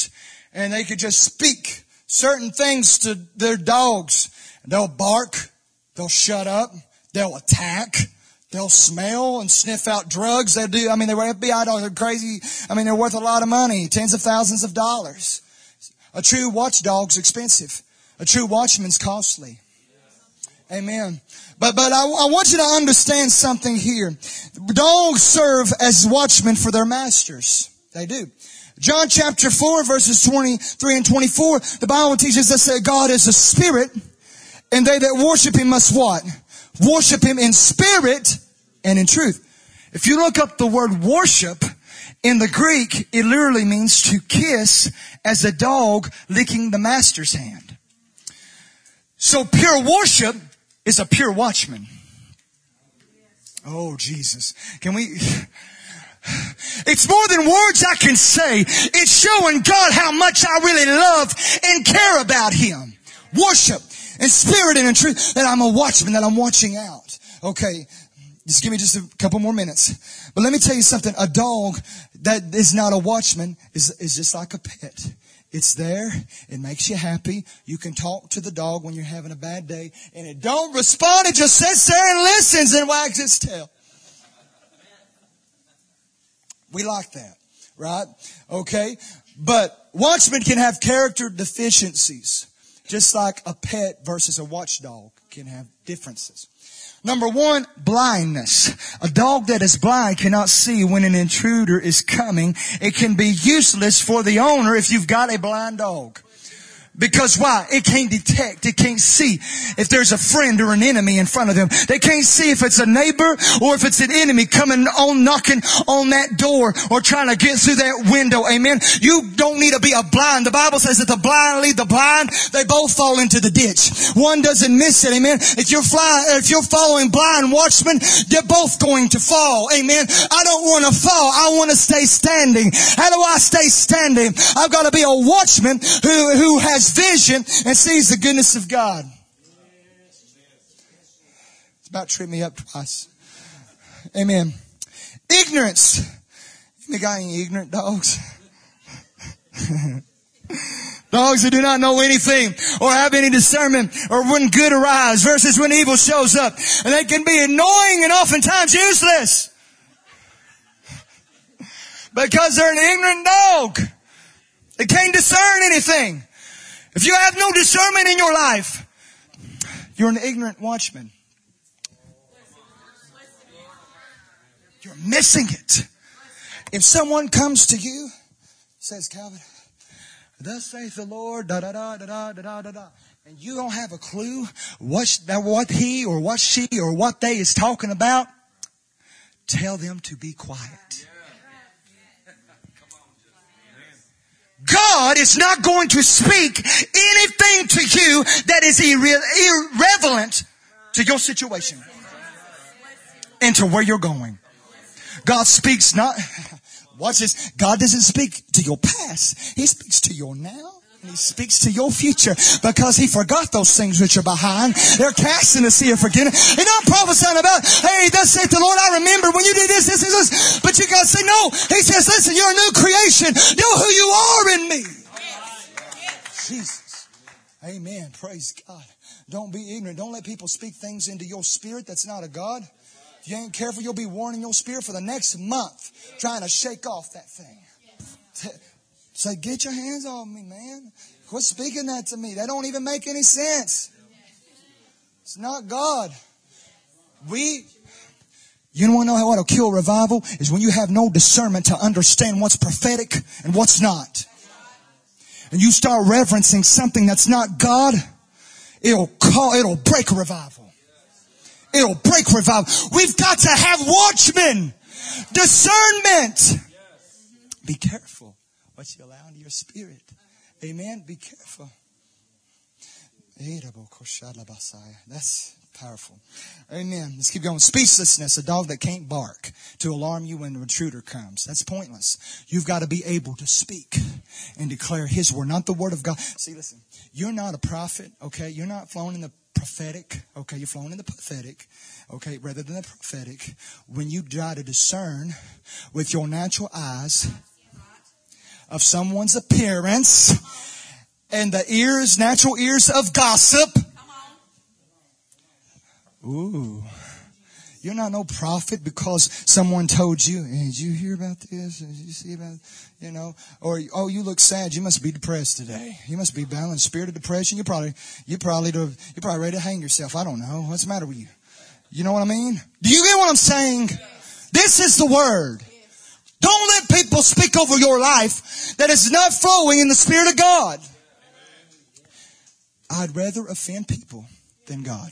and they could just speak certain things to their dogs. They'll bark. They'll shut up. They'll attack. They'll smell and sniff out drugs. They'll do, they were FBI dogs. They're crazy. They're worth a lot of money, tens of thousands of dollars. A true watchdog's expensive. A true watchman's costly. Amen. But I want you to understand something here. Dogs serve as watchmen for their masters. They do. John chapter 4 verses 23 and 24, the Bible teaches us that God is a spirit, and they that worship Him must what? Worship Him in spirit and in truth. If you look up the word worship in the Greek, it literally means to kiss as a dog licking the master's hand. So pure worship is a pure watchman. Oh, Jesus. Can we... It's more than words I can say. It's showing God how much I really love and care about Him. Worship in spirit and in truth. That I'm a watchman, that I'm watching out. Okay. Just give me just a couple more minutes. But let me tell you something. A dog that is not a watchman is just like a pet. It's there. It makes you happy. You can talk to the dog when you're having a bad day. And it don't respond. It just sits there and listens and wags its tail. We like that, right? Okay. But watchmen can have character deficiencies. Just like a pet versus a watchdog can have differences. Number one, blindness. A dog that is blind cannot see when an intruder is coming. It can be useless for the owner if you've got a blind dog. Because why? It can't detect. It can't see if there's a friend or an enemy in front of them. They can't see if it's a neighbor or if it's an enemy coming on, knocking on that door or trying to get through that window. Amen. You don't need to be a blind. The Bible says that the blind lead the blind. They both fall into the ditch. One doesn't miss it. Amen. If you're following blind watchmen, they're both going to fall. Amen. I don't want to fall. I want to stay standing. How do I stay standing? I've got to be a watchman who has vision and sees the goodness of God. It's about tripped me up twice. Amen. Ignorance. You got any ignorant dogs? Dogs who do not know anything or have any discernment or when good arrives versus when evil shows up. And they can be annoying and oftentimes useless. Because they're an ignorant dog. They can't discern anything. If you have no discernment in your life, you're an ignorant watchman. You're missing it. If someone comes to you, says, Calvin, thus saith the Lord, da da da da da da da da, and you don't have a clue what he or what she or what they is talking about, tell them to be quiet. God is not going to speak anything to you that is irrelevant to your situation and to where you're going. God speaks not, watch this, God doesn't speak to your past. He speaks to your now. And He speaks to your future because He forgot those things which are behind. They're cast in the sea of forgiveness. And I'm prophesying about, hey, thus saith the Lord, I remember when you did this, this, and this. But you got to say, no. He says, listen, you're a new creation. Know who you are in me. Jesus. Amen. Praise God. Don't be ignorant. Don't let people speak things into your spirit that's not of God. If you ain't careful, you'll be warning your spirit for the next month trying to shake off that thing. Say, get your hands off me, man. Quit speaking that to me. That don't even make any sense. It's not God. You want to know what'll kill revival? Is when you have no discernment to understand what's prophetic and what's not. And you start reverencing something that's not God, it'll break revival. It'll break revival. We've got to have watchmen. Discernment. Be careful what you allow into your spirit. Amen. Be careful. That's powerful. Amen. Let's keep going. Speechlessness, a dog that can't bark to alarm you when the intruder comes. That's pointless. You've got to be able to speak and declare His word, not the word of God. See, listen, you're not a prophet, okay? You're not flowing in the prophetic, okay? You're flowing in the pathetic, okay, rather than the prophetic. When you try to discern with your natural eyes, of someone's appearance and the natural ears of gossip. Ooh. You're not no prophet because someone told you, hey, did you hear about this? Did you see about, or, oh, you look sad. You must be depressed today. You must be bound in spirit of depression. You're probably ready to hang yourself. I don't know. What's the matter with you? You know what I mean? Do you get what I'm saying? This is the word. Don't let people speak over your life that is not flowing in the Spirit of God. I'd rather offend people than God.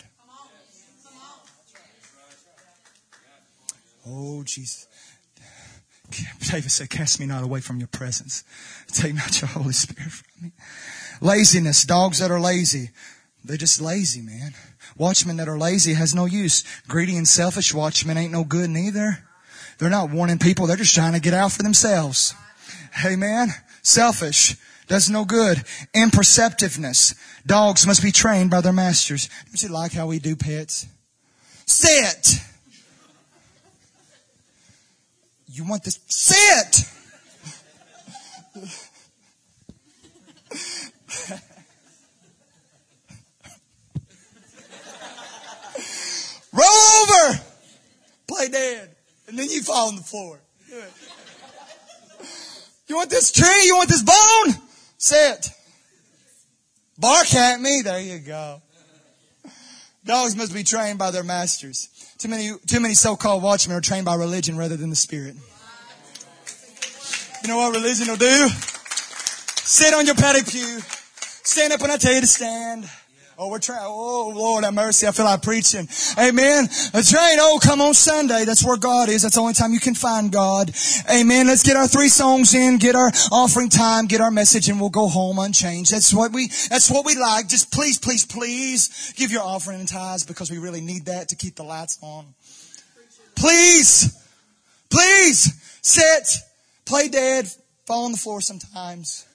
Oh, Jesus. David said, cast me not away from your presence. Take not your Holy Spirit from me. Laziness. Dogs that are lazy. They're just lazy, man. Watchmen that are lazy has no use. Greedy and selfish watchmen ain't no good neither. They're not warning people. They're just trying to get out for themselves. Amen. Selfish. Does no good. Imperceptiveness. Dogs must be trained by their masters. Don't you like how we do pets? Sit. You want this? Sit! Roll over! Play dead. And then you fall on the floor. Good. You want this tree? You want this bone? Sit. Bark at me. There you go. Dogs must be trained by their masters. Too many so-called watchmen are trained by religion rather than the Spirit. You know what religion will do? Sit on your paddock pew. Stand up when I tell you to stand. Oh, oh, Lord have mercy. I feel like preaching. Amen. A train. Oh, come on Sunday. That's where God is. That's the only time you can find God. Amen. Let's get our 3 songs in, get our offering time, get our message, and we'll go home unchanged. That's what we like. Just please, please, please give your offering and tithes because we really need that to keep the lights on. Please, please sit, play dead, fall on the floor sometimes.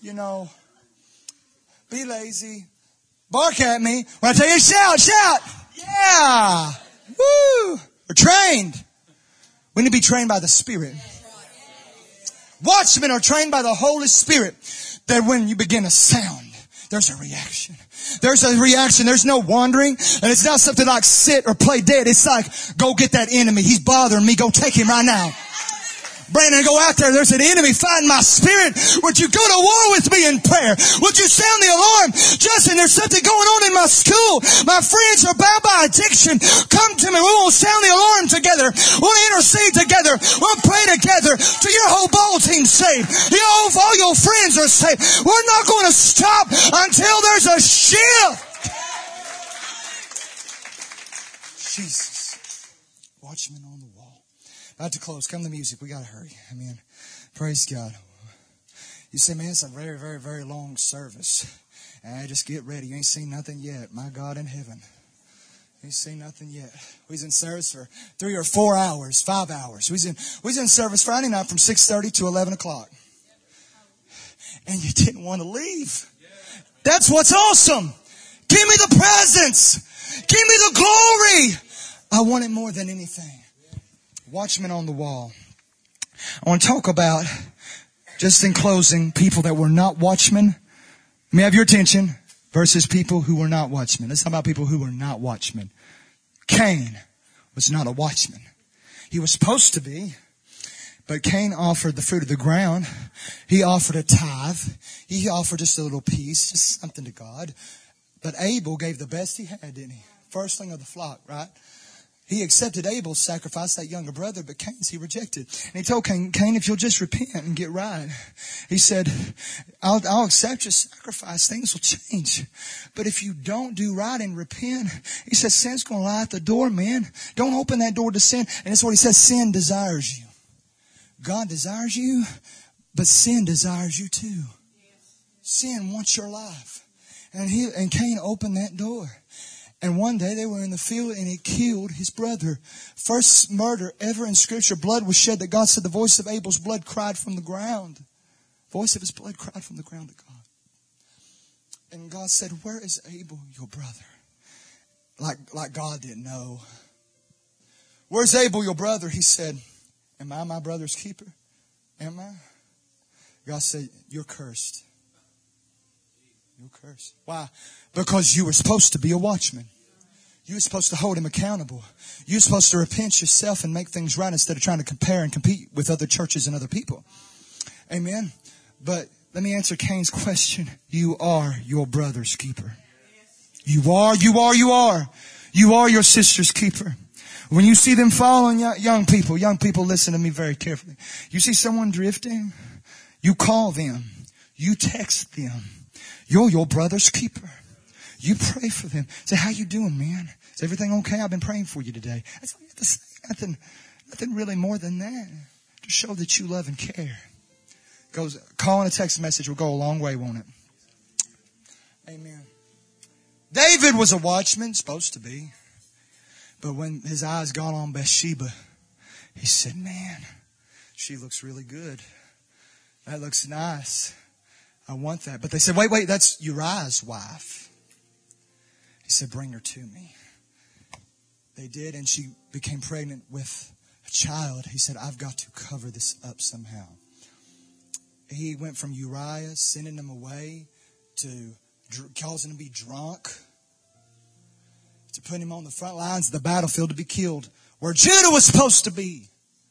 Be lazy. Bark at me. When I tell you shout, shout. Yeah. Woo. We're trained. We need to be trained by the Spirit. Watchmen are trained by the Holy Spirit that when you begin to sound, there's a reaction. There's a reaction. There's no wandering. And it's not something like sit or play dead. It's like, go get that enemy. He's bothering me. Go take him right now. Brandon, go out there. There's an enemy fighting my spirit. Would you go to war with me in prayer? Would you sound the alarm? Justin, there's something going on in my school. My friends are bound by addiction. Come to me. We won't sound the alarm together. We'll intercede together. We'll pray together till your whole ball team's saved. All your friends are saved. We're not going to stop until there's a shift. Jesus. Watchmen on the wall. About to close. Come to music. We got to hurry. Amen. Praise God. You say, man, it's a very, very, very long service. Just get ready. You ain't seen nothing yet. My God in heaven. You ain't seen nothing yet. We was in service for 3 or 4 hours, 5 hours. We was in service Friday night from 6:30 to 11 o'clock. And you didn't want to leave. That's what's awesome. Give me the presence. Give me the glory. I want it more than anything. Watchmen on the wall. I want to talk about, just in closing, people that were not watchmen. Let me have your attention. Versus people who were not watchmen. Let's talk about people who were not watchmen. Cain was not a watchman. He was supposed to be. But Cain offered the fruit of the ground. He offered a tithe. He offered just a little piece, just something to God. But Abel gave the best he had, didn't he? Firstling of the flock, right? He accepted Abel's sacrifice, that younger brother, but Cain's he rejected. And he told Cain, if you'll just repent and get right, he said, I'll accept your sacrifice. Things will change. But if you don't do right and repent, he says, sin's going to lie at the door, man. Don't open that door to sin. And that's what he says, sin desires you. God desires you, but sin desires you too. Sin wants your life. And Cain opened that door. And one day they were in the field and he killed his brother. First murder ever in Scripture. Blood was shed that God said the voice of Abel's blood cried from the ground. Voice of his blood cried from the ground to God. And God said, where is Abel, your brother? Like God didn't know. Where's Abel, your brother? He said, am I my brother's keeper? Am I? God said, you're cursed. You're cursed. Why? Because you were supposed to be a watchman. You were supposed to hold him accountable. You were supposed to repent yourself and make things right instead of trying to compare and compete with other churches and other people. Amen. But let me answer Cain's question. You are your brother's keeper. You are. You are your sister's keeper. When you see them following young people listen to me very carefully. You see someone drifting, you call them. You text them. You're your brother's keeper. You pray for them. Say, how you doing, man? Is everything okay? I've been praying for you today. That's all you have to say. Nothing really more than that. To show that you love and care. Calling a text message will go a long way, won't it? Amen. David was a watchman, supposed to be. But when his eyes got on Bathsheba, he said, man, she looks really good. That looks nice. I want that. But they said, wait, that's Uriah's wife. He said, bring her to me. They did, and she became pregnant with a child. He said, I've got to cover this up somehow. He went from Uriah, sending him away, to causing him to be drunk, to put him on the front lines of the battlefield to be killed, where Judah was supposed to be.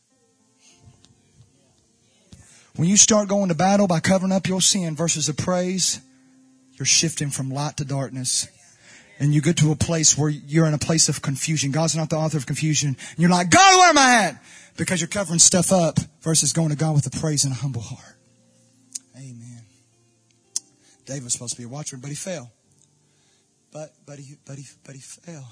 When you start going to battle by covering up your sin versus a praise, you're shifting from light to darkness. And you get to a place where you're in a place of confusion. God's not the author of confusion. And you're like, God, where am I at? Because you're covering stuff up versus going to God with a praise and a humble heart. Amen. David was supposed to be a watchman, but he fell. But he fell.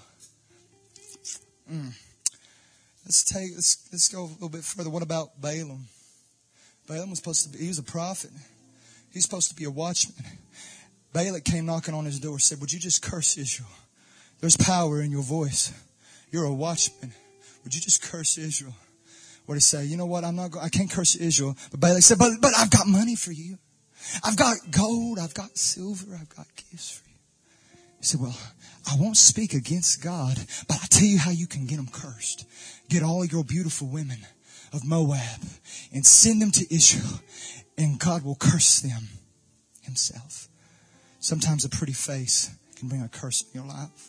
Let's go a little bit further. What about Balaam? Balaam was supposed to be, he was a prophet. He's supposed to be a watchman. Balak came knocking on his door, said, would you just curse Israel? There's power in your voice. You're a watchman. Would you just curse Israel? What did he say? You know what? I can't curse Israel. But Balak said, but I've got money for you. I've got gold. I've got silver. I've got gifts for you. He said, well, I won't speak against God, but I'll tell you how you can get them cursed. Get all your beautiful women of Moab and send them to Israel, and God will curse them himself. Sometimes a pretty face can bring a curse in your life.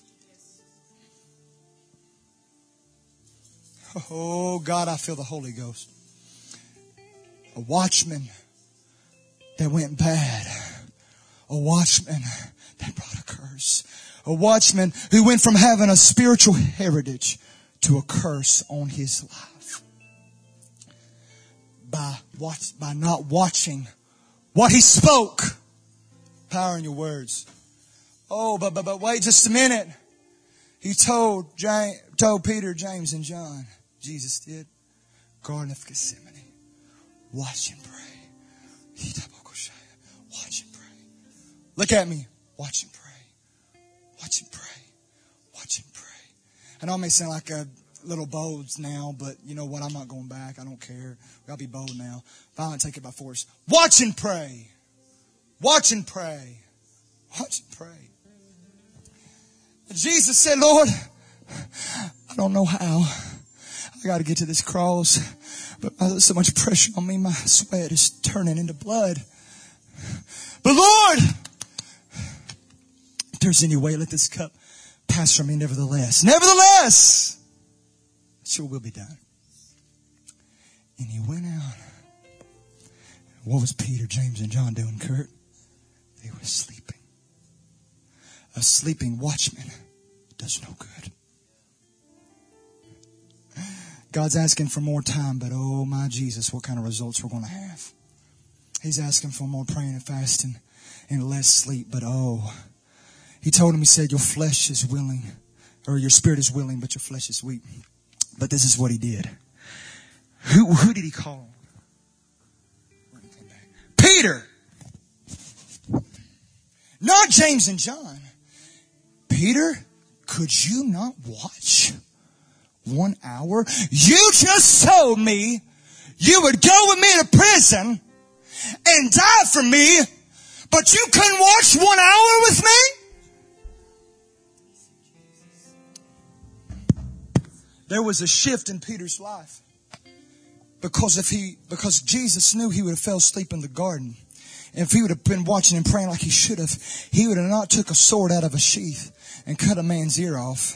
Oh, God, I feel the Holy Ghost. A watchman that went bad. A watchman that brought a curse. A watchman who went from having a spiritual heritage to a curse on his life. By not watching what he spoke. Power in your words. Oh, but wait just a minute. He told Peter, James, and John, Jesus did, Garden of Gethsemane, watch and pray. Watch and pray. Look at me. Watch and pray. Watch and pray. Watch and pray. I know I may sound like a little bold now, but you know what? I'm not going back. I don't care. We gotta be bold now. Violent, take it by force. Watch and pray. Watch and pray. Watch and pray. And Jesus said, Lord, I don't know how. I got to get to this cross. But there's so much pressure on me. My sweat is turning into blood. But Lord, if there's any way, let this cup pass from me nevertheless. Nevertheless, your will be done. And he went out. What was Peter, James, and John doing, Kurt? They were sleeping. A sleeping watchman does no good. God's asking for more time, but oh my Jesus, what kind of results we're going to have. He's asking for more praying and fasting and less sleep, but oh. He told him, he said, your flesh is willing, or your spirit is willing, but your flesh is weak. But this is what he did. Who did he call? Peter. Not James and John. Peter, could you not watch 1 hour? You just told me you would go with me to prison and die for me, but you couldn't watch 1 hour with me? There was a shift in Peter's life. Because Jesus knew he would have fell asleep in the garden. And if he would have been watching and praying like he should have, he would have not took a sword out of a sheath and cut a man's ear off.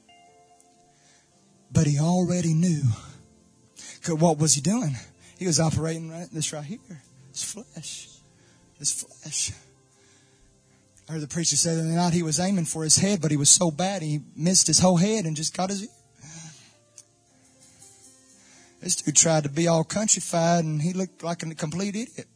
But he already knew. What was he doing? He was operating this right here. His flesh. His flesh. I heard the preacher say the other night he was aiming for his head, but he was so bad he missed his whole head and just got his ear. This dude tried to be all countrified and he looked like a complete idiot.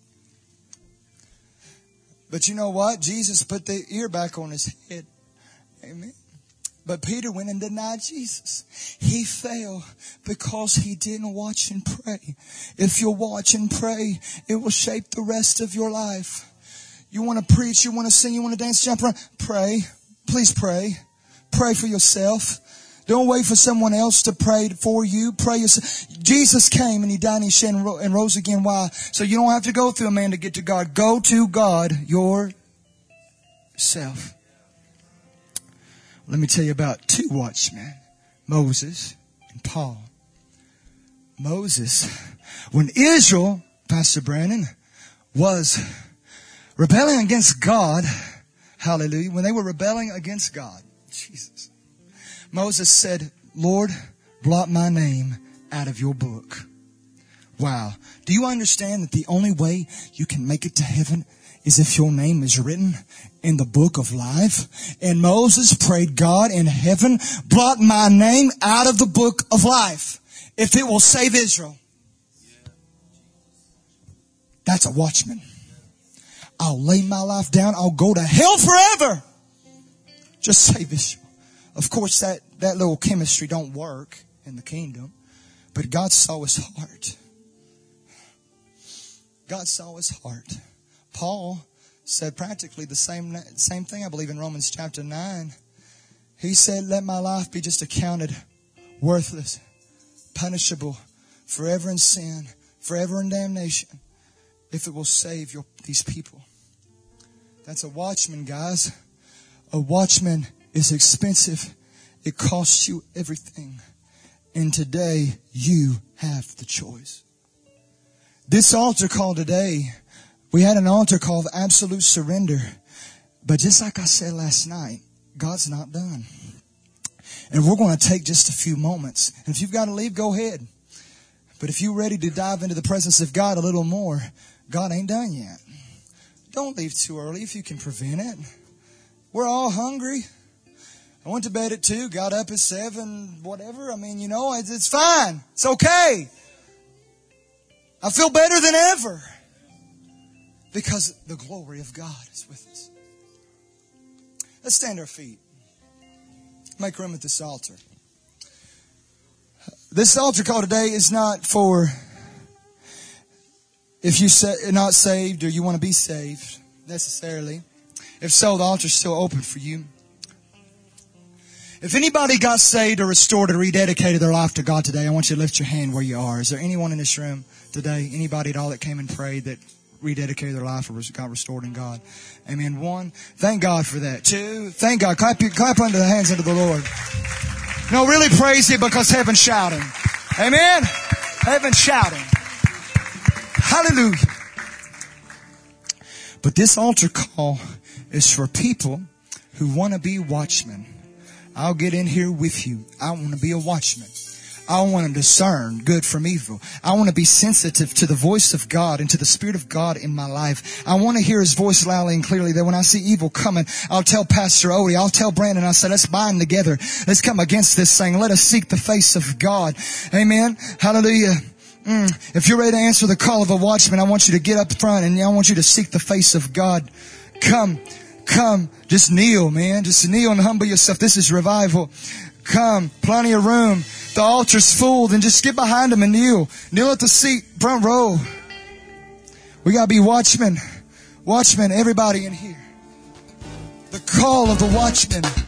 But you know what? Jesus put the ear back on his head. Amen. But Peter went and denied Jesus. He fell because he didn't watch and pray. If you'll watch and pray, it will shape the rest of your life. You want to preach, you want to sing, you want to dance, jump around. Pray. Please pray. Pray for yourself. Don't wait for someone else to pray for you. Pray yourself. Jesus came and he died and he shed and rose again. Why? So you don't have to go through a man to get to God. Go to God yourself. Let me tell you about two watchmen, Moses and Paul. Moses, when Israel, Pastor Brandon, was rebelling against God, hallelujah, when they were rebelling against God, Jesus, Moses said, Lord, blot my name out of your book. Wow. Do you understand that the only way you can make it to heaven is if your name is written in the book of life? And Moses prayed, God in heaven, blot my name out of the book of life if it will save Israel. That's a watchman. I'll lay my life down. I'll go to hell forever. Just save Israel. Of course, that little chemistry don't work in the kingdom. But God saw his heart. God saw his heart. Paul said practically the same thing, I believe, in Romans chapter 9. He said, let my life be just accounted worthless, punishable, forever in sin, forever in damnation, if it will save these people. That's a watchman, guys. A watchman is expensive. It costs you everything. And today, you have the choice. This altar call today, we had an altar call of absolute surrender. But just like I said last night, God's not done. And we're going to take just a few moments. And if you've got to leave, go ahead. But if you're ready to dive into the presence of God a little more, God ain't done yet. Don't leave too early if you can prevent it. We're all hungry. I went to bed at 2, got up at 7, whatever. I mean, you know, it's fine. It's okay. I feel better than ever. Because the glory of God is with us. Let's stand our feet. Make room at this altar. This altar call today is not for if you're not saved or you want to be saved necessarily. If so, the altar's still open for you. If anybody got saved or restored or rededicated their life to God today, I want you to lift your hand where you are. Is there anyone in this room today, anybody at all that came and prayed that rededicated their life or got restored in God? Amen. 1, thank God for that. 2, thank God. Clap under the hands unto the Lord. No, really praise Him because heaven's shouting. Amen. Heaven's shouting. Hallelujah. But this altar call is for people who want to be watchmen. I'll get in here with you. I want to be a watchman. I want to discern good from evil. I want to be sensitive to the voice of God and to the Spirit of God in my life. I want to hear His voice loudly and clearly that when I see evil coming, I'll tell Pastor Odie, I'll tell Brandon, I say, let's bind together. Let's come against this thing. Let us seek the face of God. Amen. Hallelujah. If you're ready to answer the call of a watchman, I want you to get up front and I want you to seek the face of God. Come. Just kneel, man. Just kneel and humble yourself. This is revival. Come. Plenty of room. The altar's full. Then just get behind Him and kneel. Kneel at the seat, front row. We got to be watchmen. Watchmen, everybody in here. The call of the watchman.